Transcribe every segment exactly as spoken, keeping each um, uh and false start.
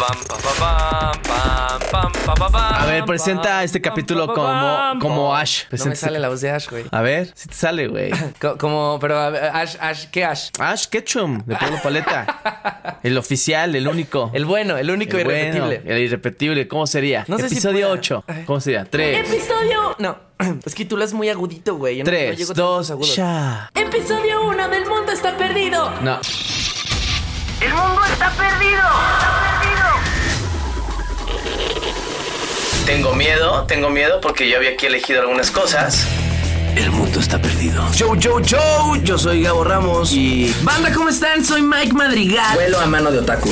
A ver, presenta este capítulo como, como Ash. No me sale la voz de Ash, güey. A ver, si te sale, güey. Como, pero a ver, Ash, Ash, ¿qué Ash? Ash Ketchum, de Pablo Paleta. El oficial, el único. El bueno, el único el irrepetible. Bueno, el irrepetible, ¿cómo sería? No sé Episodio si ocho. ¿Cómo sería? Tres. Episodio... No, es que tú lo haces muy agudito, güey. Yo no- Tres, no llego a dos, tantos agudos. ya. Episodio uno del mundo está perdido. No. El mundo está perdido. Está perdido. Tengo miedo, tengo miedo porque yo había aquí elegido algunas cosas. El mundo está perdido. Yo, yo, yo, yo soy Gabo Ramos y... Banda, ¿cómo están? Soy Mike Madrigal. Vuelo a mano de otaku.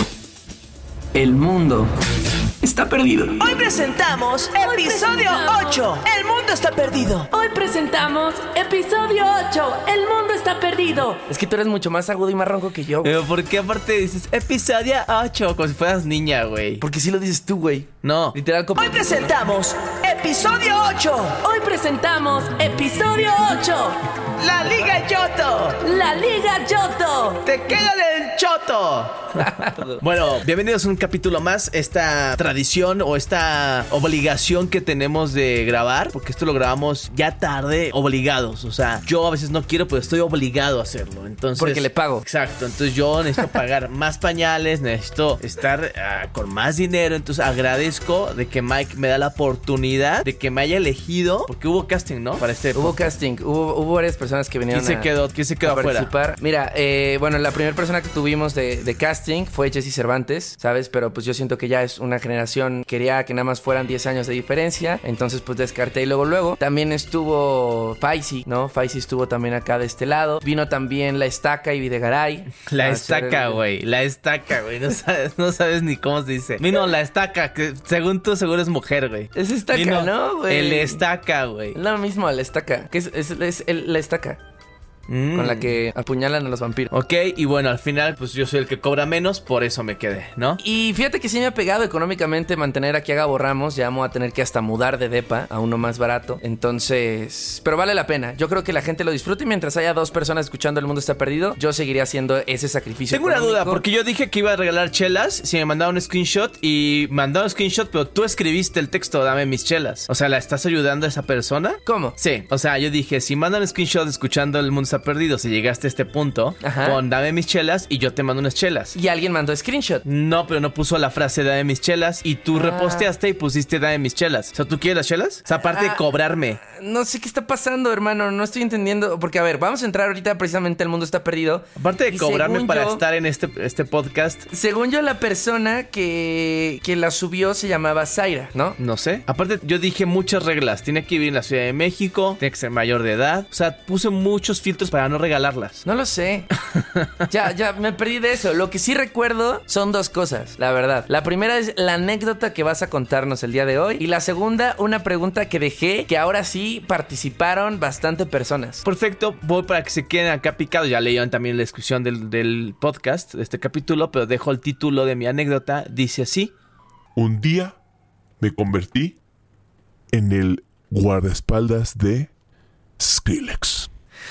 El mundo está perdido. Hoy presentamos Hoy episodio presentamos- ocho. El mundo está perdido. Hoy presentamos episodio ocho. El mundo está perdido. Es que tú eres mucho más agudo y más ronco que yo, güey. Pero ¿por qué aparte dices episodio ocho? Como si fueras niña, güey. Porque sí lo dices tú, güey. No. Literal como... Hoy presentamos episodio ocho. Hoy presentamos episodio ocho. La Liga Yoto. La Liga Yoto. ¡Te queda del choto! Bueno, bienvenidos a un capítulo más. Esta tradición o esta obligación que tenemos de grabar, porque esto lo grabamos ya tarde, obligados. O sea, yo a veces no quiero, pero estoy obligado a hacerlo. Entonces, Porque le pago. Exacto. Entonces yo necesito pagar más pañales, necesito estar uh, con más dinero. Entonces agradezco de que Mike me da la oportunidad de que me haya elegido, porque hubo casting, ¿no? Para este Hubo podcast. casting, hubo, hubo varias personas que vinieron ¿Quién se a- quedó? ¿Quién se quedó a afuera? participar. Mira, eh, bueno, la primera persona que tuvimos de, de casting fue Jesse Cervantes, ¿sabes? Pero pues yo siento que ya es una generación, quería que nada más fueran diez años de diferencia, entonces pues descarté y luego luego. También estuvo Faisy, ¿no? Faisy estuvo también acá de este lado. Vino también La Estaca y Videgaray. La a hacer estaca, el- güey. La estaca, güey. No sabes, no sabes ni cómo se dice. Vino la estaca, que según tú seguro es mujer, güey. Es estaca, Vino ¿no, güey? El estaca, güey. Es lo mismo, La Estaca, que es, es, es el- La Estaca, Mm. con la que apuñalan a los vampiros. Ok, y bueno, al final, pues yo soy el que cobra menos, por eso me quedé, ¿no? Y fíjate que sí me ha pegado económicamente mantener aquí a Gabo Ramos. Ya vamos a tener que hasta mudar de depa a uno más barato. Entonces, pero vale la pena. Yo creo que la gente lo disfrute y mientras haya dos personas escuchando El Mundo Está Perdido, yo seguiría haciendo ese sacrificio. Tengo una duda, económico. porque yo dije que iba a regalar chelas si me mandaron un screenshot y mandaron un screenshot, pero tú escribiste el texto, dame mis chelas. O sea, ¿la estás ayudando a esa persona? ¿Cómo? Sí, o sea, yo dije, si mandan un screenshot escuchando El Mundo Está Perdido, si llegaste a este punto, Ajá. pon dame mis chelas y yo te mando unas chelas. Y alguien mandó screenshot. No, pero no puso la frase dame mis chelas y tú Ah. reposteaste y pusiste dame mis chelas. O sea, ¿tú quieres las chelas? O sea, aparte de Ah. cobrarme. No sé qué está pasando, hermano. No estoy entendiendo. Porque, a ver, vamos a entrar ahorita precisamente El Mundo Está Perdido. Aparte de Y cobrarme según para yo- estar en este, este podcast, Según yo, la persona que, que la subió se llamaba Zaira, ¿no? no sé. Aparte, yo dije muchas reglas. Tiene que vivir en la Ciudad de México, tiene que ser mayor de edad. O sea, puse muchos filtros para no regalarlas. No lo sé. Ya, ya, me perdí de eso. Lo que sí recuerdo son dos cosas, la verdad. La primera es la anécdota que vas a contarnos el día de hoy. Y la segunda, una pregunta que dejé, que ahora sí participaron bastante personas. Perfecto, voy para que se queden acá picados. Ya leyeron también la descripción del, del podcast, de este capítulo, pero dejo el título de mi anécdota. Dice así. Un día me convertí en el guardaespaldas de Skrillex.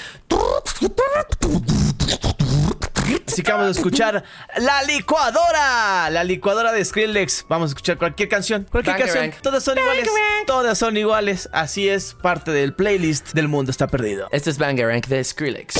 Así que vamos a escuchar La Licuadora. La licuadora de Skrillex. Vamos a escuchar cualquier canción. Cualquier Bangarang. canción. Todas son iguales. Todas son iguales. Así es parte del playlist del Mundo Está Perdido. Este es Bangarang de Skrillex.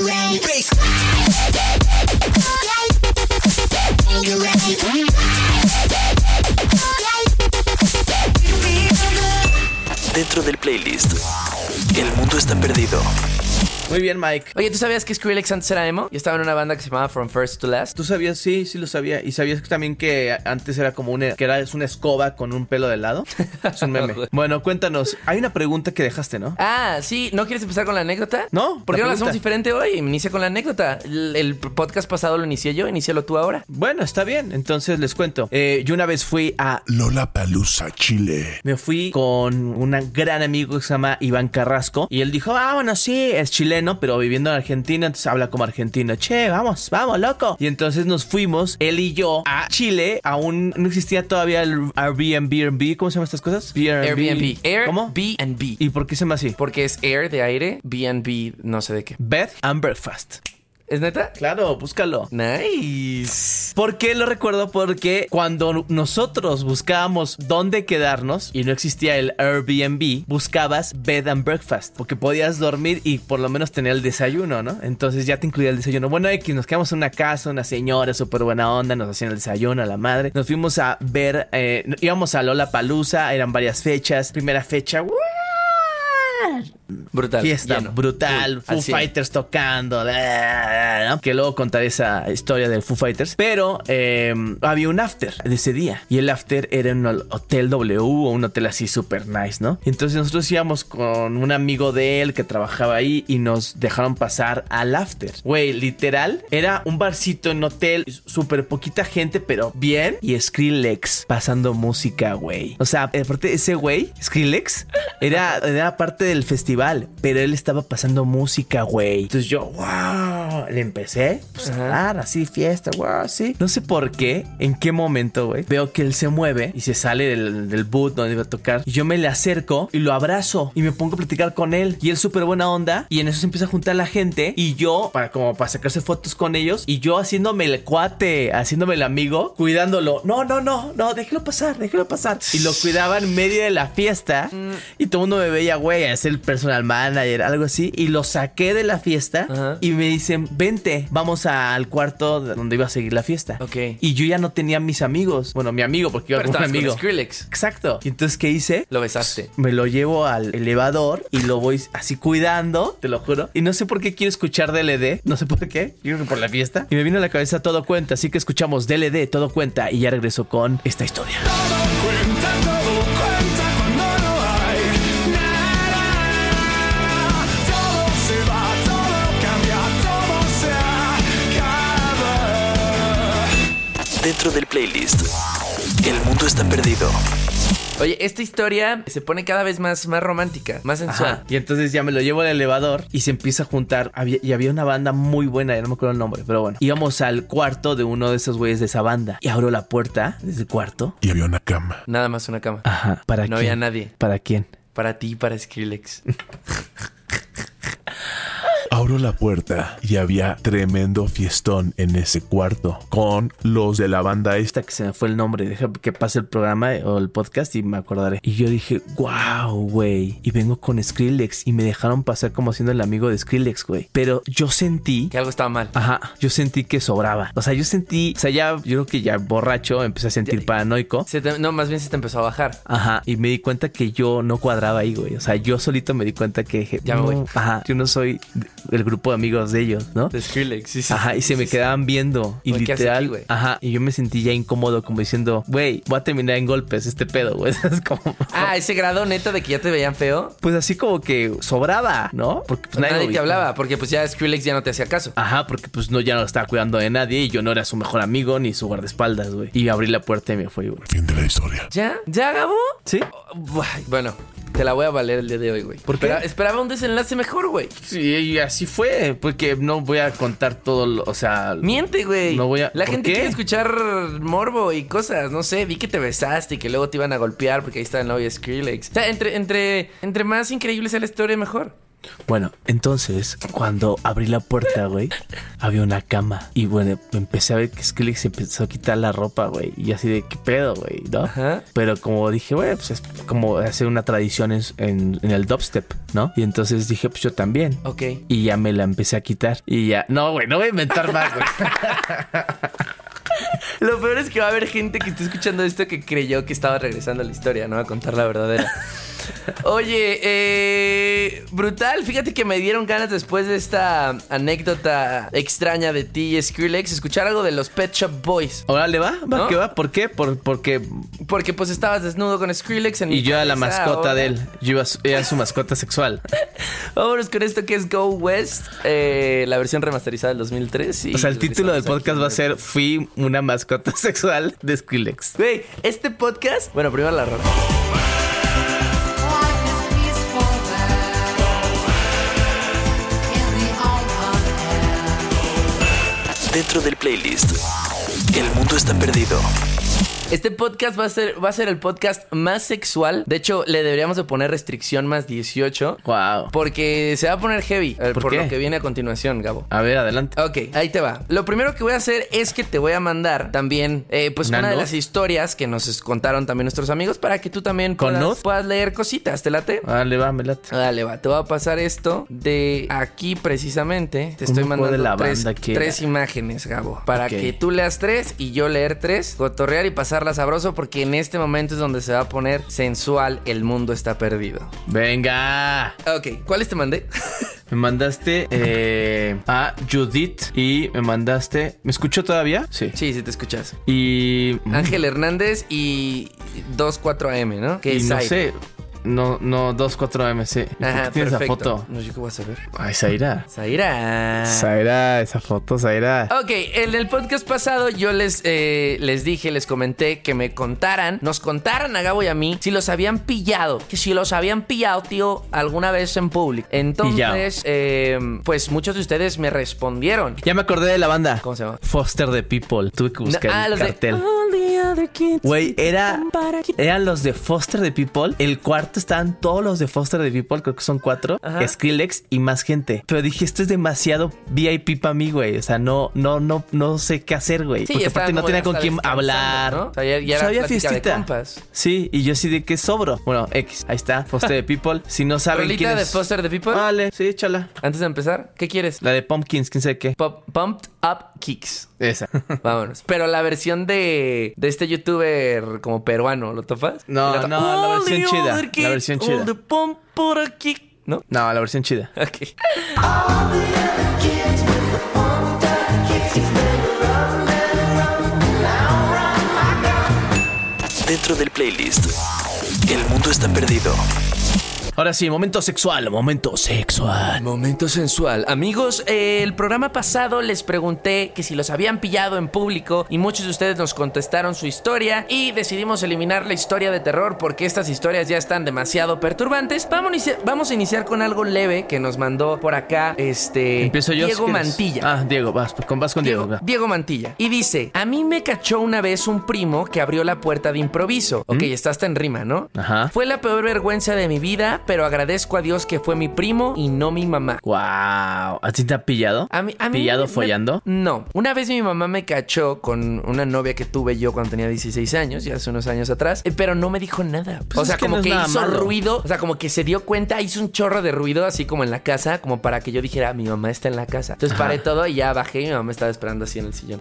Dentro del playlist, El Mundo Está Perdido. Muy bien, Mike. Oye, ¿tú sabías que Skrillex antes era emo? Y estaba en una banda que se llamaba From First to Last. ¿Tú sabías? Sí, sí lo sabía. ¿Y sabías también que antes era como una... que era, es una escoba con un pelo de lado? Es un meme. Bueno, cuéntanos. Hay una pregunta que dejaste, ¿no? Ah, sí. ¿No quieres empezar con la anécdota? No, ¿Por qué la no pregunta. la hacemos diferente hoy? Inicia con la anécdota. El, el podcast pasado lo inicié yo, inícialo tú ahora. Bueno, está bien. Entonces les cuento. Eh, yo una vez fui a... Lollapalooza, Chile. Me fui con un gran amigo que se llama Iván Carrasco. Y él dijo, ah, bueno, sí, es chileno, pero viviendo en Argentina, entonces habla como argentino. Che, vamos, vamos, loco. Y entonces nos fuimos, él y yo, a Chile. Aún no existía todavía el Airbnb. ¿Cómo se llaman estas cosas? Airbnb. Air, ¿Cómo? B and B. ¿Y por qué se llama así? Porque es air de aire, B and B no sé de qué. Bed and Breakfast. ¿Es neta? Claro, búscalo. Nice. ¿Por qué lo recuerdo? Porque cuando nosotros buscábamos dónde quedarnos y no existía el Airbnb, buscabas bed and breakfast, porque podías dormir y por lo menos tener el desayuno, ¿no? Entonces ya te incluía el desayuno. Bueno, X, nos quedamos en una casa, una señora súper buena onda, nos hacían el desayuno a la madre. Nos fuimos a ver, eh, íbamos a Lollapalooza, eran varias fechas. Primera fecha, ¡uh! Brutal. Fiesta lleno. brutal, Full, Foo Fighters tocando, ¿no? Que luego contaré esa historia del Foo Fighters. Pero eh, había un after de ese día. Y el after era en un hotel W o un hotel así súper nice, ¿no? Entonces nosotros íbamos con un amigo de él que trabajaba ahí y nos dejaron pasar al after. Güey, literal, era un barcito en hotel, súper poquita gente, pero bien. Y Skrillex pasando música, güey. O sea, aparte ese güey, Skrillex, era, era parte del festival, pero él estaba pasando música, güey. Entonces yo, wow, le empecé pues, a dar así fiesta, wow, así. No sé por qué, en qué momento, güey, veo que él se mueve y se sale del, del booth donde iba a tocar. Y yo me le acerco y lo abrazo y me pongo a platicar con él. Y él súper buena onda. Y en eso se empieza a juntar la gente. Y yo, para como para sacarse fotos con ellos. Y yo haciéndome el cuate, haciéndome el amigo, cuidándolo. No, no, no, no, déjelo pasar, déjelo pasar. Y lo cuidaba en medio de la fiesta. Y todo el mundo me veía, güey, es el personal manager, algo así. Y lo saqué de la fiesta. Ajá. Y me dicen, vente, vamos al cuarto donde iba a seguir la fiesta. Ok. Y yo ya no tenía mis amigos. Bueno, mi amigo, porque iba Pero con un amigo. Con Skrillex. Exacto. Y entonces, ¿qué hice? Lo besaste. Me lo llevo al elevador y lo voy así cuidando, te lo juro. Y no sé por qué quiero escuchar D L D. No sé por qué. Yo creo que por la fiesta. Y me vino a la cabeza Todo Cuenta. Así que escuchamos D L D, Todo Cuenta. Y ya regreso con esta historia. Todo cuenta, todo cuenta cuando no hay nada. Todo se va, todo cambia, todo se acaba. Dentro del playlist, El mundo está perdido. Oye, esta historia se pone cada vez más, más romántica, más sensual. Ajá. Y entonces ya me lo llevo al elevador y se empieza a juntar. Había, y había una banda muy buena, ya no me acuerdo el nombre, pero bueno. Íbamos al cuarto de uno de esos güeyes de esa banda. Y abro la puerta desde el cuarto. Y había una cama. Nada más una cama. Ajá. ¿Para No quién? había nadie. ¿Para quién? Para ti y para Skrillex. Abro la puerta y había tremendo fiestón en ese cuarto con los de la banda esta. Que se me fue el nombre. Deja que pase el programa o el podcast y me acordaré. Y yo dije, wow, güey. Y vengo con Skrillex y me dejaron pasar como siendo el amigo de Skrillex, güey. Pero yo sentí Que algo estaba mal. Ajá, yo sentí que sobraba. O sea, yo sentí, o sea, ya, yo creo que ya borracho, empecé a sentir Ya- paranoico. Se te- no, más bien se te empezó a bajar. Ajá, y me di cuenta que yo no cuadraba ahí, güey. O sea, yo solito me di cuenta que dije, Ya me no, voy. ajá, yo no soy el grupo de amigos de ellos, ¿no? De Skrillex, sí, sí. Ajá, y se Sí, me sí. quedaban viendo. Y Güey, ¿qué hace literal, aquí, güey? ajá, y yo me sentí ya incómodo, como diciendo, güey, voy a terminar en golpes este pedo, güey. Es como, Ah, ese grado neto de que ya te veían feo. pues así como que sobraba, ¿no? Porque pues, Nadie, lo te vi- hablaba, porque pues ya Skrillex ya no te hacía caso. Ajá, porque pues no, ya no lo estaba cuidando de nadie y yo no era su mejor amigo ni su guardaespaldas, güey. Y abrí la puerta y me fui, güey. Fin de la historia. ¿Ya? ¿Ya, Gabo? ¿Sí? Buah, Bueno, te la voy a valer el día de hoy, güey. ¿Por qué? Espera- Esperaba un desenlace mejor, güey. Sí, y así fue, porque no voy a contar todo, lo, o sea... Miente, güey. No voy a- La ¿por gente qué? quiere escuchar morbo y cosas. No sé, vi que te besaste y que luego te iban a golpear porque ahí está el novio de Skrillex. O sea, entre, entre, entre más increíble sea la historia, mejor. Bueno, entonces, cuando abrí la puerta, güey, había una cama. Y bueno, empecé a ver que Skrillex se empezó a quitar la ropa, güey. Y así de, ¿qué pedo, güey? ¿No? Ajá. Pero como dije, güey, pues es como hacer una tradición en, en, en el dubstep, ¿no? Y entonces dije, pues yo también. Ok. Y ya me la empecé a quitar. Y ya, no, güey, no voy a inventar más, güey. Lo peor es que va a haber gente que esté escuchando esto que creyó que estaba regresando a la historia, ¿no? A contar la verdadera. Oye, eh, brutal. Fíjate que me dieron ganas después de esta anécdota extraña de ti y Skrillex escuchar algo de los Pet Shop Boys. Órale, va, va, ¿No? ¿qué va? ¿Por qué? Por, porque... Porque pues estabas desnudo con Skrillex en mi Y yo era la cabeza mascota ahora. de él. Yo iba su- era su mascota sexual. Vámonos con esto que es Go West, eh, la versión remasterizada del dos mil tres. Y O sea, el título del regresamos podcast aquí. va a ser Fui una mascota sexual de Skrillex. Güey, este podcast... Bueno, primero la rola. Life is peaceful there in the open air. Dentro del playlist, El mundo está perdido. Este podcast va a ser va a ser el podcast más sexual. De hecho, le deberíamos de poner restricción más dieciocho. Wow. Porque se va a poner heavy eh, ¿Por por qué? lo que viene a continuación, Gabo. A ver, adelante. Ok, ahí te va. Lo primero que voy a hacer es que te voy a mandar también, eh, pues, ¿Una una de nud? las historias que nos contaron también nuestros amigos para que tú también ¿Con puedas, nud? puedas leer cositas. ¿Te late? Dale, va, me late. Dale, va. Te voy a pasar esto de aquí precisamente. Te estoy ¿Cómo puede mandando la tres, banda que tres imágenes, Gabo. Para Ok. que tú leas tres y yo leer tres. Cotorrear y pasarla sabroso porque en este momento es donde se va a poner sensual. El mundo está perdido. Venga. Ok, ¿cuáles te mandé? Me mandaste eh, a Judith y me mandaste... ¿Me escuchó todavía? Sí. Sí, sí te escuchas. Y... Ángel Hernández y veinticuatro A M, ¿no? Que y es no Zaire. sé... No, no, dos cuatro M, sí. ¿Por Ajá, qué tienes esa perfecto. foto? No, yo qué voy a saber. Ay, Zaira. Zaira. Zaira, esa foto, Zaira. Ok, en el podcast pasado yo les, eh, les dije, les comenté que me contaran, nos contaran a Gabo y a mí si los habían pillado. Que si los habían pillado, tío, alguna vez en público. Entonces, eh, pues muchos de ustedes me respondieron. Ya me acordé de la banda. ¿Cómo se llama? Foster the People. Tuve que buscar No, ah, el los de- cartel. All the other kids. Güey, era, eran los de Foster the People. El cuarto estaban todos los de Foster the People. Creo que son cuatro. Ajá. Skrillex y más gente. Pero dije, esto es demasiado V I P para mí, güey. O sea, no, no, no, no sé qué hacer, güey. Sí, Porque estaban aparte no como tenía ya con hasta quién descansando, hablar. ¿no? O sea, ya- ya O sea, era había plática de fiestita. compas. Sí, y yo sí de que sobro. Bueno, X. Ahí está. Foster the People. Si no saben ¿Rolita quién de es... Foster the People? Vale, sí, échala. Antes de empezar, ¿qué quieres? La de Pumpkins, quién sabe qué. Pop- Pumped Up Kicks. Esa. Vámonos. Pero la versión de, de este youtuber como peruano, ¿lo topas? No, Y lo to- no, la All versión the chida, other la kids, versión chida. all the pump por aquí. ¿No? No, la versión chida. Ok. Dentro del playlist, El mundo está perdido. Ahora sí, momento sexual, momento sexual. Momento sensual. Amigos, eh, el programa pasado les pregunté que si los habían pillado en público y muchos de ustedes nos contestaron su historia y decidimos eliminar la historia de terror porque estas historias ya están demasiado perturbantes. Vamos a iniciar, vamos a iniciar con algo leve que nos mandó por acá este Empiezo yo. Diego si quieres. Mantilla. Ah, Diego, vas, con, vas con Diego. Diego, va. Diego Mantilla. Y dice, a mí me cachó una vez un primo que abrió la puerta de improviso. Ok, está hasta en rima, ¿no? Ajá. Fue la peor vergüenza de mi vida, pero agradezco a Dios que fue mi primo y no mi mamá. Wow. ¿A ti te ha pillado? A mí, a mí ¿Pillado me- follando? No. Una vez mi mamá me cachó con una novia que tuve yo cuando tenía dieciséis años, ya hace unos años atrás, eh, pero no me dijo nada. Pues o es sea, que como no es que nada hizo malo. ruido, o sea, como que se dio cuenta, hizo un chorro de ruido así como en la casa, como para que yo dijera, mi mamá está en la casa. Entonces paré todo y ya bajé y mi mamá estaba esperando así en el sillón.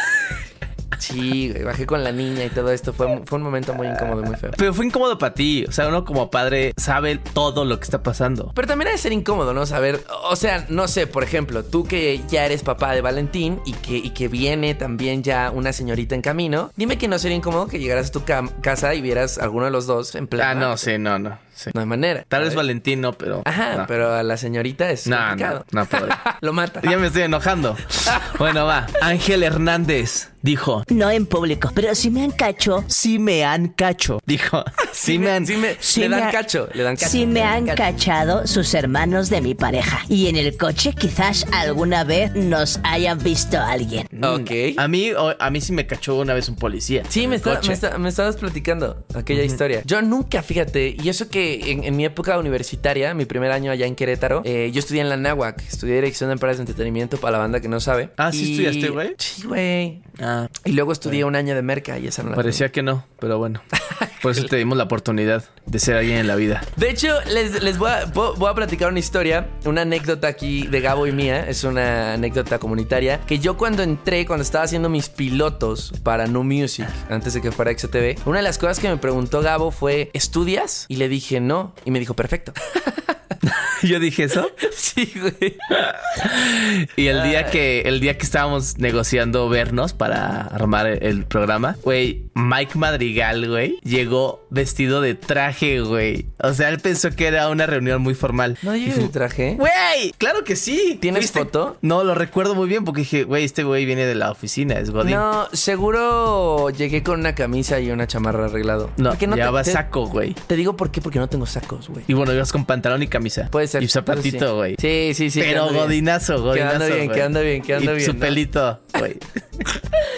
Sí, güey, bajé con la niña y todo esto. Fue, fue un momento muy incómodo y muy feo. Pero fue incómodo para ti. O sea, uno como padre sabe todo lo que está pasando. Pero también ha de ser incómodo, ¿no? Saber, o sea, no sé, por ejemplo, tú que ya eres papá de Valentín y que, y que viene también ya una señorita en camino, dime que no sería incómodo que llegaras a tu cam- casa y vieras a alguno de los dos en pleno. Ah, no, sí, no, no. Sí. No hay manera. Tal vez ¿sabes? Valentín no, pero... Ajá, no. pero a la señorita es No, complicado. no, no podría. Lo mata. Ya me estoy enojando. Bueno, va. Ángel Hernández dijo... No en público, pero si me han cacho. Sí me han cacho. Dijo... Sí me han... Sí me- Sí le me dan ha- cacho, le dan cacho. Sí me le dan han cacho. cachado sus hermanos de mi pareja. Y en el coche quizás alguna vez nos hayan visto a alguien. Ok. A mí, o- a mí sí me cachó una vez un policía. Sí, en me, el está- coche. me, está- me estabas platicando aquella historia. Yo nunca, fíjate, y eso que en, en mi época universitaria, mi primer año allá en Querétaro, eh, yo estudié en la Náhuac, estudié Dirección de Empresas de Entretenimiento para la banda que no sabe. Ah, ¿sí Y- estudiaste, güey? Sí, güey. Ah, Y luego estudié un año de merca y esa no la parecía que no, pero bueno. Por eso te dimos la oportunidad de ser alguien en la vida. De hecho, les, les voy, a, voy voy a platicar una historia, una anécdota aquí de Gabo y mía. Es una anécdota comunitaria. Que yo cuando entré, cuando estaba haciendo mis pilotos para No Music, antes de que fuera X T V, una de las cosas que me preguntó Gabo fue, ¿estudias? Y le dije, no. Y me dijo, perfecto. Yo dije eso. Sí, güey. Y el día que el día que estábamos negociando vernos para armar el, el programa, güey, Mike Madrigal, güey, llegó vestido de traje, güey. O sea, él pensó que era una reunión muy formal. No, Y yo fue- me traje. Güey, claro que sí. ¿Tienes ¿Fuiste? foto? No, lo recuerdo muy bien porque dije, güey, este güey viene de la oficina, es Godín. No, seguro llegué con una camisa y una chamarra arreglado. No, ¿Por qué te- llevaba te, saco, güey. Te digo por qué, porque no tengo sacos, güey. Y bueno, ibas con pantalón y camisa. Puede ser. Y zapatito, Eso güey. Sí, sí, sí. Pero quedando bien. godinazo, godinazo. Quedando bien, güey. quedando bien, quedando y bien, su ¿no? pelito, güey.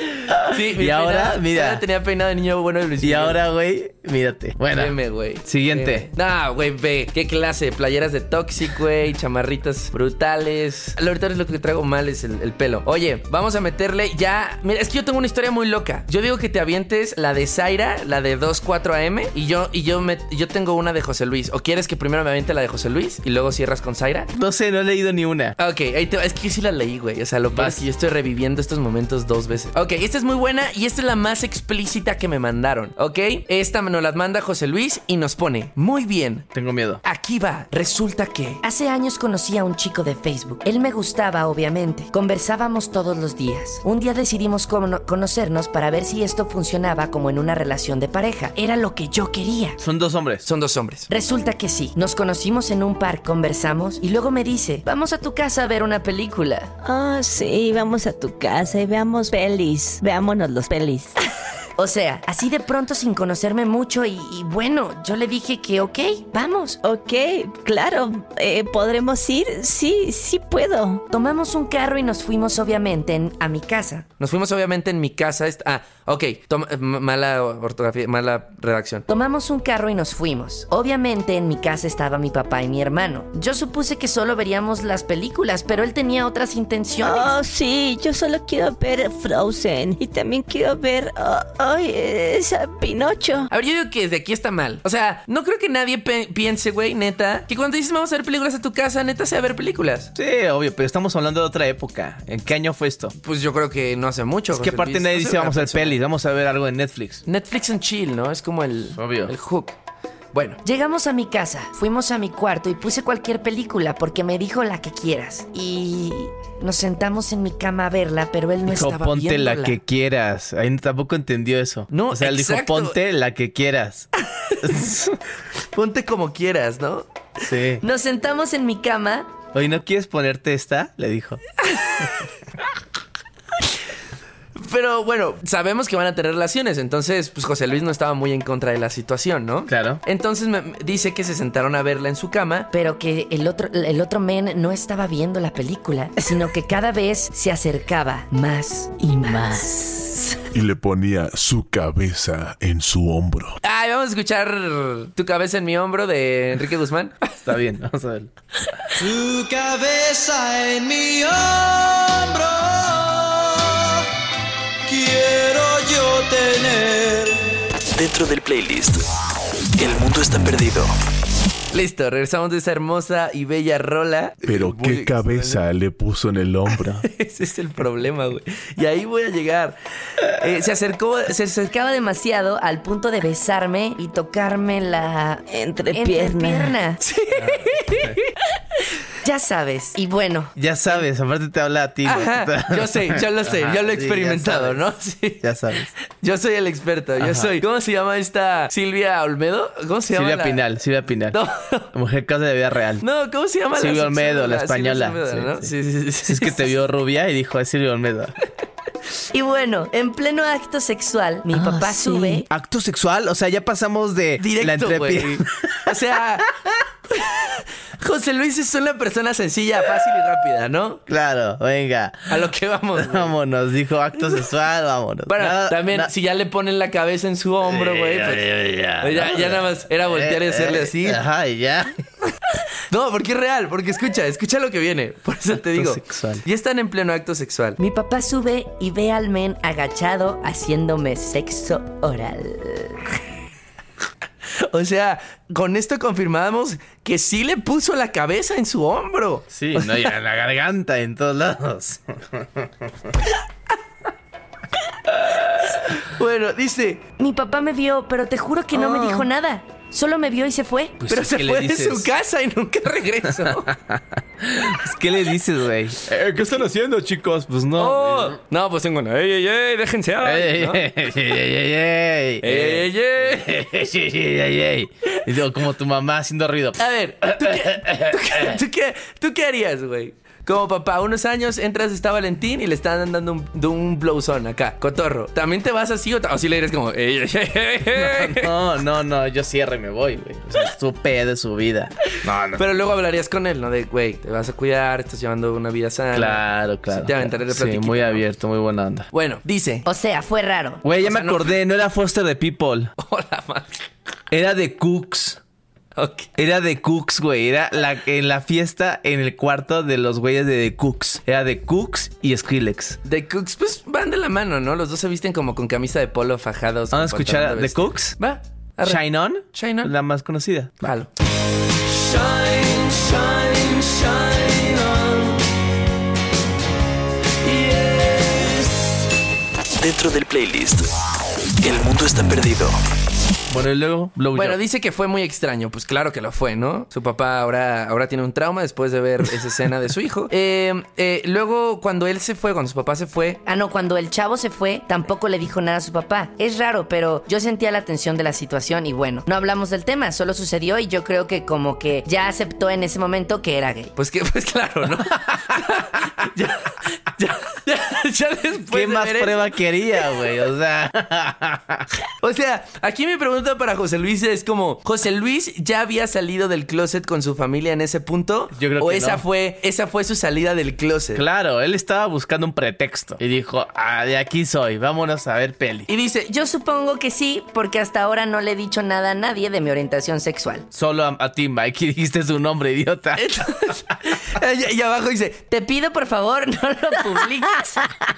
Sí, mi Y ahora, peinado- mira. Ahora tenía peinado de niño bueno de Luis Y Miguel. ahora, güey, mírate. Bueno, Veme, güey. siguiente. Veme. Nah, güey, ve. ¿Qué clase? Playeras de Toxic, güey. Chamarritas brutales. Lo ahorita es lo que traigo mal es el, el pelo. Oye, vamos a meterle ya. Mira, es que yo tengo una historia muy loca. Yo digo que te avientes la de Zaira, la de dos cuatro A M. Y yo, y yo, me, yo tengo una de José Luis. ¿O quieres que primero me aviente la de José Luis y luego cierras con Zaira? no sé, no he leído ni una. Ok, ahí te, es que sí la leí, güey. O sea, lo peor Vas. es que yo estoy reviviendo estos momentos dos veces. Ok, esta es muy buena y esta es la más explícita que me mandaron. Ok, esta nos la manda José Luis y nos pone: muy bien. Tengo miedo. Aquí va. Resulta que. Hace años conocí a un chico de Facebook. Él me gustaba, obviamente. Conversábamos todos los días. Un día decidimos cono- conocernos para ver si esto funcionaba como en una relación de pareja. Era lo que yo quería. Son dos hombres. Son dos hombres. Resulta que sí. Nos conocimos en un parque, conversamos y luego me dice: vamos a tu casa a ver una película. Oh, sí, vamos a tu casa y veamos pelis. Veámonos los pelis. O sea, así de pronto sin conocerme mucho y, y bueno, yo le dije que ok, vamos. Ok, claro. Eh, ¿Podremos ir? Sí, sí puedo. Tomamos un carro y nos fuimos obviamente en- a mi casa. Nos fuimos obviamente en mi casa. est- Ah, ok. Toma- eh, m- mala ortografía, mala redacción. Tomamos un carro y nos fuimos. Obviamente en mi casa estaba mi papá y mi hermano. Yo supuse que solo veríamos las películas, pero él tenía otras intenciones. Oh, sí, yo solo quiero ver Frozen. Y también quiero ver... oh, ay, esa Pinocho. A ver, yo digo que desde aquí está mal. O sea, no creo que nadie pe- piense, güey, neta, que cuando dices vamos a ver películas a tu casa, neta sea ver películas. Sí, obvio, pero estamos hablando de otra época. ¿En qué año fue esto? Pues yo creo que no hace mucho. Es que José aparte Luis. nadie No sé, dice vamos a ver persona. pelis, vamos a ver algo en Netflix. Netflix and chill, ¿no? Es como el, Obvio. el hook. Bueno, Llegamos a mi casa, fuimos a mi cuarto y puse cualquier película porque me dijo la que quieras. Y nos sentamos en mi cama a verla, pero él no Dijo, estaba ponte viéndola. la que quieras. Ahí tampoco entendió eso. No, o sea, él dijo, exacto. ponte la que quieras. ponte como quieras, ¿no? Sí. Nos sentamos en mi cama. Oye, ¿no quieres ponerte esta? Le dijo. Pero bueno, sabemos que van a tener relaciones, entonces pues José Luis no estaba muy en contra de la situación, ¿no? Claro. Entonces me me dice que se sentaron a verla en su cama. Pero que el otro, el otro men no estaba viendo la película, sino que cada vez se acercaba más y más. Y le ponía su cabeza en su hombro. Ay, vamos a escuchar Tu cabeza en mi hombro de Enrique Guzmán. Está bien, vamos a ver. Tu cabeza en mi hombro, quiero yo tener. Dentro del playlist, El mundo está perdido. Listo, regresamos de esa hermosa y bella rola. Pero Muy qué cabeza le puso en el hombro. Ese es el problema, güey. Y ahí voy a llegar. Eh, se acercó, se acercaba. Acercaba demasiado al punto de besarme y tocarme la Entrepierna. entrepierna. Ya sabes. Y bueno, Ya sabes, aparte te habla a ti. güey. Ajá, yo sé, yo lo sé, Ajá, yo lo he sí, ya experimentado, sabes. ¿no? Sí. Ya sabes. Yo soy el experto, yo Ajá. soy. ¿Cómo se llama esta Silvia Olmedo? ¿Cómo se llama? Silvia la- Pinal, Silvia Pinal. No, Mujer casa de vida real. no, ¿cómo se llama la Silvia Olmedo, la sexóloga? española. Silvia Olmedo, ¿no? Sí, Sí, sí, sí. Si es que te vio rubia y dijo, es Silvia Olmedo. y bueno, en pleno acto sexual, mi Ah, papá sí. sube. Acto sexual, o sea, ya pasamos de la Directo, güey. entrepierna. O sea, José Luis es una persona sencilla, fácil y rápida, ¿no? Claro, venga. A lo que vamos. güey. Vámonos, dijo acto sexual, vámonos. Bueno, Nada- también na- si ya le ponen la cabeza en su hombro, güey, pues ya, ya, ya nada más era voltear y Eh, hacerle eh, así. Ajá, y ya. No, porque es real, porque escucha, escucha lo que viene. Por eso te Acto digo. sexual. Ya están en pleno acto sexual. Mi papá sube y ve al men agachado haciéndome sexo oral. O sea, con esto confirmamos que sí le puso la cabeza en su hombro. Sí, no, y en la garganta, en todos lados. Bueno, dice, Mi papá me vio, pero te juro que no me dijo nada. Solo me vio y se fue. Pues, pero se ¿qué le fue de dices? su casa y nunca regresó. Pues, ¿qué le dices, güey? Eh, ¿Qué están haciendo, chicos? Pues no. Oh, no, pues tengo una. ¡Ey, ey, ey! ¡Déjense! Ey, ay, ey, ¿no? ey, ey, ey, ey, ¡Ey, ey, ey! ey, ey, ey, ey. Y digo, como tu mamá haciendo ruido. A ver, ¿tú qué, tú qué, tú qué, tú qué harías, güey? Como papá, unos años entras, está Valentín y le están dando un, de un blowzón acá, cotorro. ¿También te vas así o, o si le eres como... Ey, ey, ey, ey? No, no, no, yo cierro y me voy, güey. O sea, es su pedo de su vida. No, no. Pero luego hablarías con él, ¿no? De, güey, te vas a cuidar, estás llevando una vida sana. Claro, claro. Sí, te aventaré de Sí, platiquita, muy ¿no? abierto, muy buena onda. Bueno, dice... O sea, fue raro. Güey, ya O me sea, no- acordé, no era Foster the People. Hola, madre. Era de Cooks. Ok. Era de Cooks, güey. Era la, en la fiesta en el cuarto de los güeyes de The Cooks. Era de Cooks y Skrillex. The Cooks, pues van de la mano, ¿no? Los dos se visten como con camisa de polo fajados. Vamos a con escuchar pantalón de The vestir. Cooks. Va. arre. Shine On. Shine On. La más conocida. Jalo. Shine, shine, shine on. Yes. Dentro del playlist, El mundo está perdido. Bueno, y luego Blow Bueno, Job. dice que fue muy extraño. Pues claro que lo fue, ¿no? Su papá ahora, ahora tiene un trauma después de ver esa escena de su hijo. Eh, eh, luego, cuando él se fue, cuando su papá se fue... Ah, no, cuando el chavo se fue, tampoco le dijo nada a su papá. Es raro, pero yo sentía la tensión de la situación y bueno, no hablamos del tema, solo sucedió y yo creo que como que ya aceptó en ese momento que era gay. Pues que, pues claro, ¿no? ya, ya, ya, ya después ¿Qué de más ver eso- prueba quería, güey? O sea... O sea, aquí mi pregunta para José Luis es como, ¿José Luis ya había salido del closet con su familia en ese punto? Yo creo ¿O que esa no. fue, esa fue su salida del closet? Claro, él estaba buscando un pretexto. Y dijo, ah, de aquí soy, vámonos a ver peli. Y dice, Yo supongo que sí, porque hasta ahora no le he dicho nada a nadie de mi orientación sexual. Solo a, a ti, Mike, y dijiste su nombre, idiota. Entonces, y, y abajo dice, Te pido por favor no lo publiques.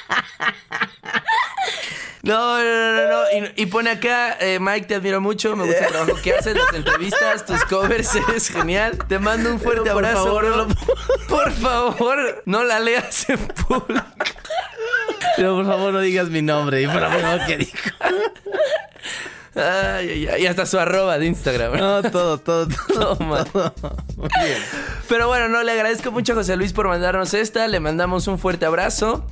no, no, no, no, no. Y, y pone acá, eh, Mike, te admiro mucho, me gusta el trabajo que haces, las entrevistas, tus covers, eres genial. Te mando un fuerte Pero por abrazo, favor, bro. no lo- Por favor, no la leas en público. Pero por favor no digas mi nombre. Y por favor, ¿qué dijo? Ay, ay, ay. Y hasta su arroba de Instagram. No, todo, todo, todo. Toma. Muy bien. Pero bueno, no, le agradezco mucho a José Luis por mandarnos esta. Le mandamos un fuerte abrazo.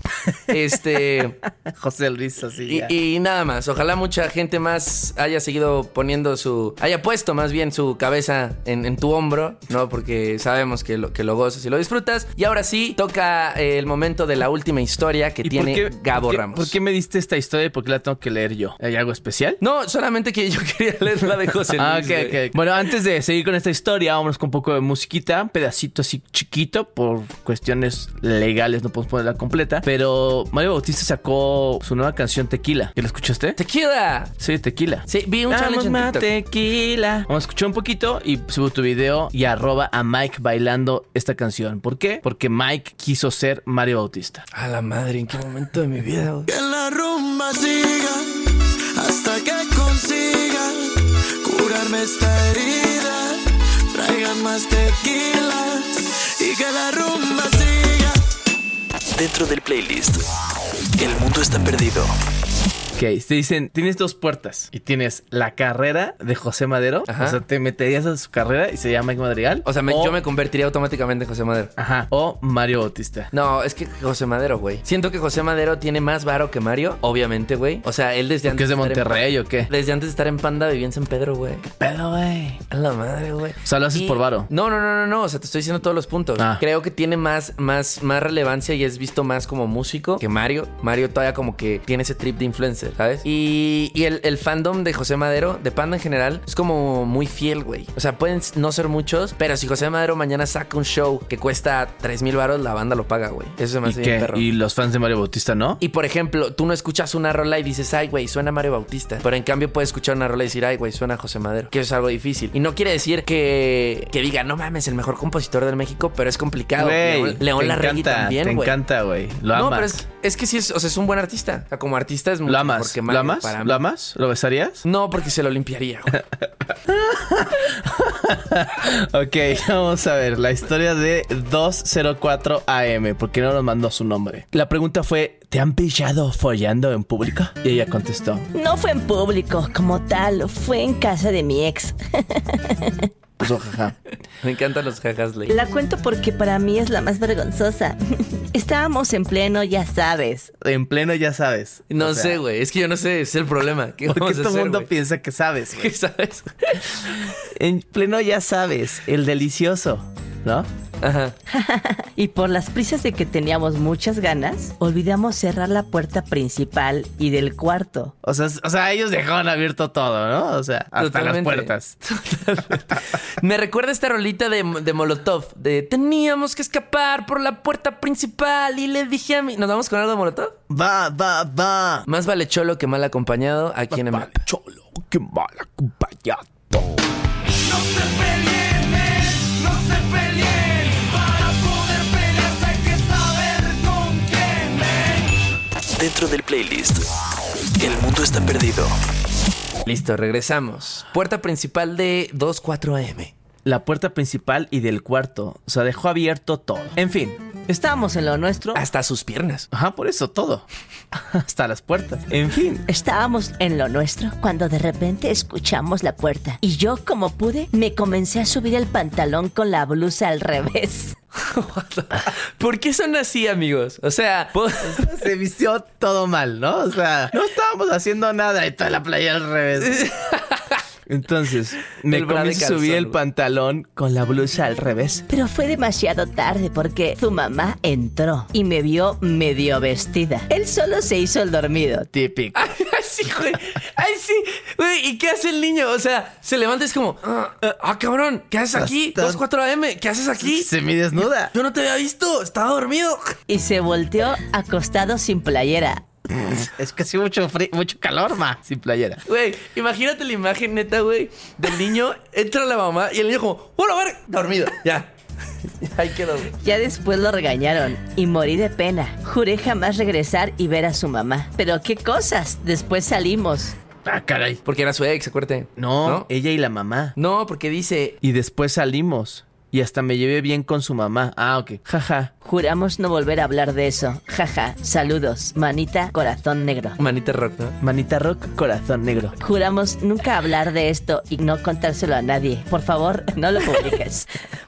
Este. José Luis, así. ya. Y, y nada más. Ojalá mucha gente más haya seguido poniendo su. Haya puesto más bien su cabeza en, en tu hombro, ¿no? Porque sabemos que lo, que lo gozas y lo disfrutas. Y ahora sí, toca eh, el momento de la última historia que ¿Y tiene por qué, Gabo por qué- Ramos. ¿Por qué me diste esta historia y por qué la tengo que leer yo? ¿Hay algo especial? No, solamente que yo quería leer la de José Luis. Ah, ok, güey. ok. Bueno, antes de seguir con esta historia, vámonos con un poco de musiquita. Un pedacito así chiquito. Por cuestiones legales no podemos ponerla completa. Pero Mario Bautista sacó su nueva canción Tequila. ¿Ya la escuchaste? ¡Tequila! Sí, Tequila. Sí, vi un challenge Vamos en más TikTok. tequila. Vamos a escuchar un poquito y subo tu video y arroba a Mike bailando esta canción. ¿Por qué? Porque Mike quiso ser Mario Bautista. A la madre, ¿en qué momento de mi vida, güey? Que la rumba siga hasta que consiga curarme esta herida. Traigan más tequila y que la rumba siga. Dentro del playlist, El mundo está perdido. Ok, te dicen, tienes dos puertas y tienes la carrera de José Madero. Ajá. O sea, te meterías a su carrera y se llama Mike Madrigal. O sea, me- yo me convertiría automáticamente en José Madero. Ajá. O Mario Bautista. No, es que José Madero, güey. Siento que José Madero tiene más varo que Mario, obviamente, güey. O sea, él desde ¿Que antes es de estar en Monterrey Pa- o qué? Desde antes de estar en Panda vivía en San Pedro, güey. Pedo, güey. A la madre, güey. O sea, lo haces Y- por varo. No, no, no, no, no. O sea, te estoy diciendo todos los puntos. Ah. Creo que tiene más, más, más relevancia y es visto más como músico que Mario. Mario todavía como que tiene ese trip de influencer, ¿sabes? Y, y el, el fandom de José Madero, de Panda en general, es como muy fiel, güey. O sea, pueden no ser muchos, pero si José Madero mañana saca un show que cuesta tres mil baros, la banda lo paga, güey. Eso se me ¿Y hace bien qué? perro. ¿Y los fans de Mario Bautista no? Y por ejemplo, tú no escuchas una rola y dices, ay, güey, suena Mario Bautista. Pero en cambio puedes escuchar una rola y decir, ay, güey, suena José Madero. Que eso es algo difícil. Y no quiere decir que, que diga, no mames, el mejor compositor del México, pero es complicado. Güey, León, León te Larregui encanta, también, te güey. encanta, güey. Lo amas. No, pero es, es que sí, es, o sea, es un buen artista. O sea, como artista es mucho ¿Lo mejor amas? que ¿Lo Mario amas? para mí. ¿Lo amas? ¿Lo besarías? No, porque se lo limpiaría, güey. Ok, vamos a ver la historia de dos cero cuatro A M. ¿Por qué no nos mandó su nombre? La pregunta fue, ¿te han pillado follando en público? Y ella contestó, No fue en público como tal, fue en casa de mi ex. puso jaja. Me encantan los jajas, Ley. La cuento porque para mí es la más vergonzosa. Estábamos en pleno, ya sabes. En pleno ya sabes. No O sea, sé, güey. Es que yo no sé. Es el problema. ¿Qué ¿Por vamos qué a todo el hacer, mundo güey? piensa que sabes, güey? ¿Qué sabes? En pleno ya sabes, el delicioso, ¿no? Ajá. Y por las prisas de que teníamos muchas ganas, olvidamos cerrar la puerta principal y del cuarto. O sea, o sea, ellos dejaron abierto todo, ¿no? O sea, hasta Totalmente. las puertas. Me recuerda esta rolita de, de Molotov, de teníamos que escapar por la puerta principal y le dije a mí... ¿Nos vamos con algo de Molotov? Va, va, va. Más vale cholo que mal acompañado aquí en el... Vale, cholo, qué mal acompañado. No se peleen, men, no se peleen. Para poder pelearse hay que saber con quién, men. Dentro del playlist, El mundo está perdido. Listo, regresamos. Puerta principal de dos cuatro A M. La puerta principal y del cuarto. O sea, dejó abierto todo. En fin, Estábamos en lo nuestro. Hasta sus piernas. ajá, por eso todo. Hasta las puertas. En fin. Estábamos en lo nuestro cuando de repente escuchamos la puerta. Y yo, como pude, me comencé a subir el pantalón con la blusa al revés. ¿Por qué son así, amigos? O sea, po- Se vistió todo mal, ¿no? O sea, no estábamos haciendo nada y toda la playa al revés. Entonces, me El bra de comienzo a subir calzón, el güey. pantalón con la blusa al revés. Pero fue demasiado tarde porque su mamá entró y me vio medio vestida. Él solo se hizo el dormido. Típico. Ay, sí, güey. Ay, sí. Güey, ¿y qué hace el niño? O sea, se levanta y es como... Ah, ah, cabrón, ¿qué haces aquí? Hasta- dos cuatro A M, ¿qué haces aquí? Se me desnuda. Yo no te había visto, estaba dormido. Y se volteó acostado sin playera. Es que hace mucho frío, mucho calor, ma. Sin playera. Güey, imagínate la imagen neta, güey, del niño. Entra la mamá y el niño como... ¡Hola, ver! Dormido, ya. Ahí quedó, güey. Ya después lo regañaron y morí de pena. Juré jamás regresar y ver a su mamá. Pero qué cosas. Después salimos. Ah, caray. Porque era su ex, acuérdate. No, ¿No? ella y la mamá. No, porque dice... Y después salimos. Y hasta me llevé bien con su mamá. Ah, ok. Jaja. Juramos no volver a hablar de eso. Jaja. Saludos. Manita, corazón negro. Manita rock, ¿no? Manita rock, corazón negro. Juramos nunca hablar de esto y no contárselo a nadie. Por favor, no lo publiques.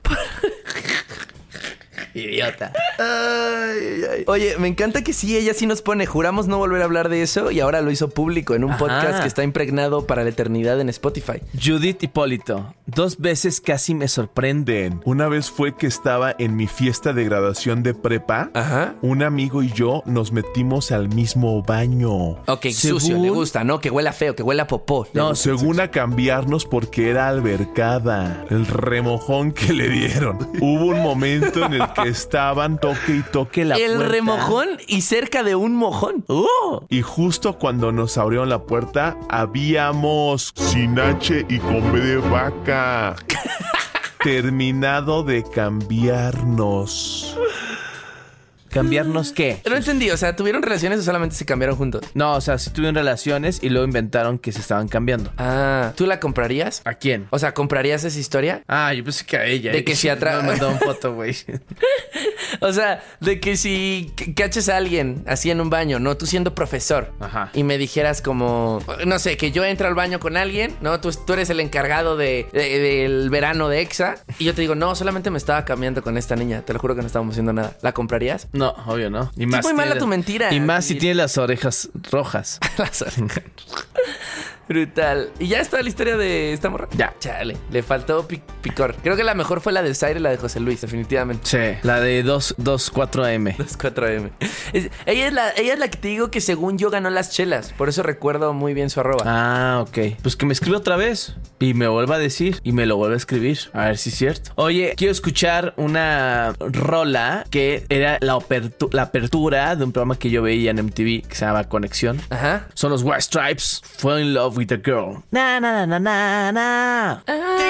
Idiota. Ay, ay. Oye, me encanta que sí, ella sí nos pone, juramos no volver a hablar de eso y ahora lo hizo público en un Ajá. podcast que está impregnado para la eternidad en Spotify. Judith Hipólito. Dos veces casi me sorprenden. Una vez fue que estaba en mi fiesta de graduación de prepa. Ajá. Un amigo y yo nos metimos al mismo baño. Ok, Según- sucio, le gusta, ¿no? Que huela feo, que huela popó. Le No, gusta. Según a cambiarnos porque era albercada. El remojón que le dieron. Hubo un momento en el que estaban toque y toque la El puerta. remojón y cerca de un mojón. ¡Uh! Y justo cuando nos abrieron la puerta, habíamos sin H y con B de vaca. Terminado de cambiarnos. ¿Cambiarnos qué? No entendí, o sea, ¿tuvieron relaciones o solamente se cambiaron juntos? No, o sea, sí tuvieron relaciones y luego inventaron que se estaban cambiando. Ah, ¿tú la comprarías? ¿A quién? O sea, ¿comprarías esa historia? Ah, yo pensé que a ella. De ¿eh? que si atra- Me mandó una foto, güey. O sea, de que si c- caches a alguien así en un baño, ¿no? Tú siendo profesor. Ajá. Y me dijeras como... No sé, que yo entro al baño con alguien, ¿no? Tú, tú eres el encargado de, de- del verano de EXA. Y yo te digo, no, solamente me estaba cambiando con esta niña. Te lo juro que no estábamos haciendo nada. ¿La comprarías? No, obvio no. Y muy tiene mala la- tu mentira. Y más si Y- tiene las orejas rojas. Las orejas. Brutal. Y ya está la historia de esta morra. Ya. Chale. Le faltó pi- picor. Creo que la mejor fue la de Zaire y la de José Luis, definitivamente. Sí. La de dos cuatro A M. dos cuatro A M. Es- ella, es la, ella es la que te digo que según yo ganó las chelas. Por eso recuerdo muy bien su arroba. Ah, ok. Pues que me escriba otra vez. Y me vuelva a decir. Y me lo vuelva a escribir. A ver si es cierto. Oye, quiero escuchar una rola que era la, apertu- la apertura de un programa que yo veía en M T V que se llamaba Conexión. Ajá. Son los White Stripes. Fall in Love with a Girl. Na, na, na, na, na, na.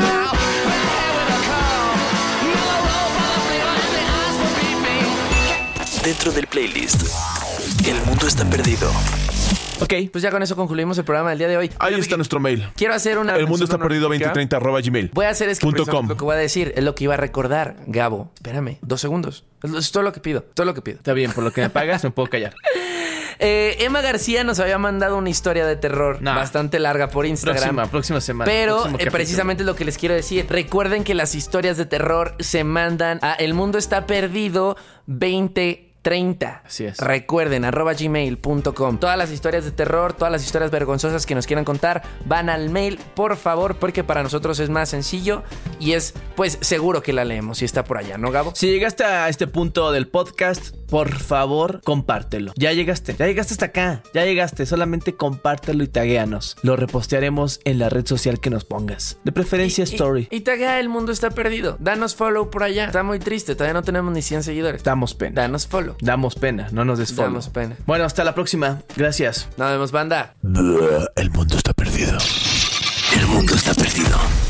Dentro del playlist, El mundo está perdido. Ok, pues ya con eso concluimos el programa del día de hoy. Ahí Oye, está nuestro mail. Quiero hacer una... El mundo está mención perdido honorífica. veinte treinta arroba gmail. Voy a hacer es que Punto precisamente com. lo que voy a decir es lo que iba a recordar, Gabo. Espérame, dos segundos. Es todo lo que pido, todo lo que pido. Está bien, por lo que me pagas me puedo callar. Eh, Emma García nos había mandado una historia de terror Nah. bastante larga por Instagram. Próxima, próxima semana. Pero Próximo eh, capítulo. precisamente lo que les quiero decir, recuerden que las historias de terror se mandan a El Mundo Está Perdido veinte treinta. Así es. Recuerden, arroba gmail punto com. Todas las historias de terror, todas las historias vergonzosas que nos quieran contar, van al mail, por favor, porque para nosotros es más sencillo y es, pues, seguro que la leemos si está por allá, ¿no, Gabo? Si llegaste a este punto del podcast, por favor, compártelo. Ya llegaste, ya llegaste hasta acá, ya llegaste. Solamente compártelo y taguéanos. Lo repostearemos en la red social que nos pongas. De preferencia, Y- story. Y, y taguea El Mundo Está Perdido. Danos follow por allá. Está muy triste, todavía no tenemos ni cien seguidores. Damos pena. Danos follow. Damos pena, no nos des follow. Damos pena. Bueno, hasta la próxima. Gracias. Nos vemos, banda. El mundo está perdido. El mundo está perdido.